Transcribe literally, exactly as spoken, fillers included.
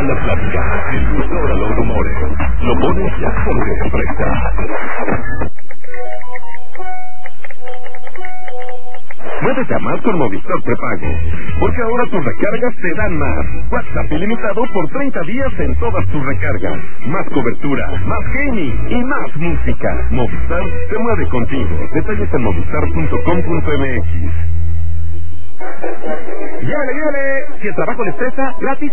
la plática, explora los rumores. Lo pones ya porque se presta. Muévete a más con Movistar Prepago, porque ahora tus recargas te dan más. WhatsApp ilimitado por treinta días en todas tus recargas. Más cobertura, más gaming y más música. Movistar se mueve contigo. Detalles en movistar punto com punto m x. ¡Llévele, llévele! Si el trabajo le estresa, gratis